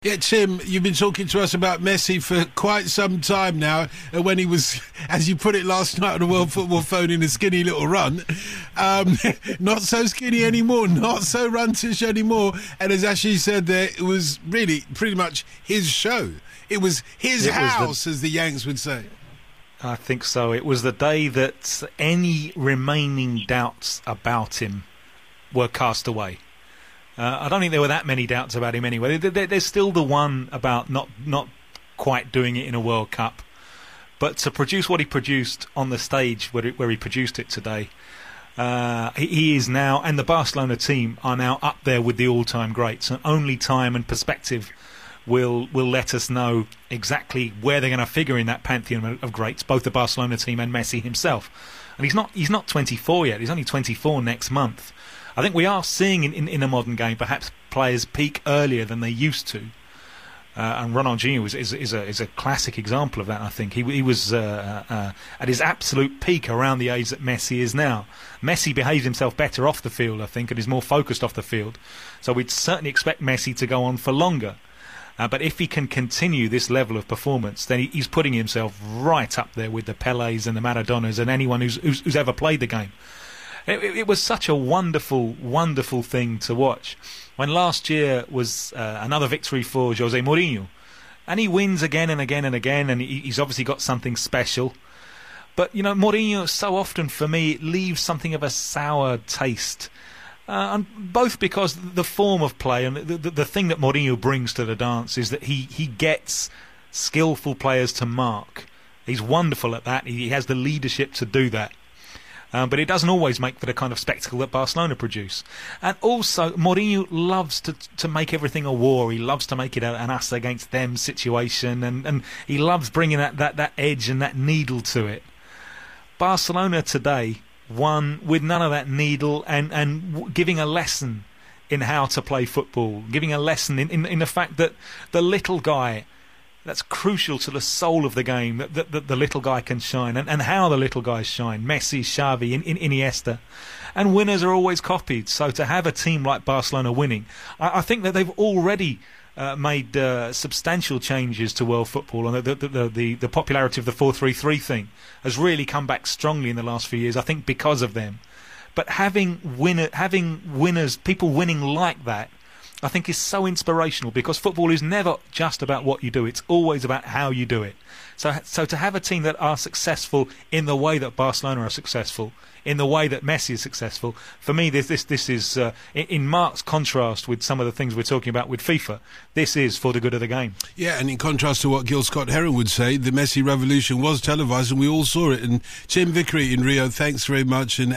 Yeah, Tim, you've been talking to us about Messi for quite some time now. When he was, as you put it last night on the World Football Phone, in a skinny little run. Not so skinny anymore, not so runtish anymore. And as Ashley said there, it was really pretty much his show. It was his house, as the Yanks would say. I think so. It was the day that any remaining doubts about him were cast away. I don't think there were that many doubts about him anyway. There's still the one about not quite doing it in a World Cup. But to produce what he produced on the stage where he produced it today, he is now, and the Barcelona team are now up there with the all-time greats. And only time and perspective will let us know exactly where they're going to figure in that pantheon of greats, both the Barcelona team and Messi himself. And he's not 24 yet. He's only 24 next month. I think we are seeing in a modern game perhaps players peak earlier than they used to, and Ronaldinho is a classic example of that. I think he was at his absolute peak around the age that Messi is now. Messi behaves himself better off the field, I think, and is more focused off the field. So we'd certainly expect Messi to go on for longer. But if he can continue this level of performance, then he's putting himself right up there with the Pelés and the Maradonas and anyone who's ever played the game. It was such a wonderful, wonderful thing to watch. When last year was another victory for Jose Mourinho, and he wins again and again and again, and he's obviously got something special. But, you know, Mourinho so often, for me, leaves something of a sour taste. And both because the form of play and the thing that Mourinho brings to the dance is that he gets skillful players to mark. He's wonderful at that. He has the leadership to do that. But it doesn't always make for the kind of spectacle that Barcelona produce. And also, Mourinho loves to make everything a war. He loves to make it an us against them situation, and he loves bringing that edge and that needle to it. Barcelona today won with none of that needle and giving a lesson in how to play football, giving a lesson in the fact that the little guy, that's crucial to the soul of the game, that the little guy can shine, and how the little guys shine. Messi, Xavi, Iniesta. And winners are always copied. So to have a team like Barcelona winning, I think that they've already made substantial changes to world football, and the popularity of the 4-3-3 thing has really come back strongly in the last few years, I think because of them. But having winners, people winning like that, I think is so inspirational, because football is never just about what you do, it's always about how you do it. So to have a team that are successful in the way that Barcelona are successful, in the way that Messi is successful, for me this is in marked contrast with some of the things we're talking about with FIFA. This is for the good of the game. Yeah, and in contrast to what Gil Scott-Heron would say, the Messi revolution was televised and we all saw it. And Tim Vickery in Rio, thanks very much. And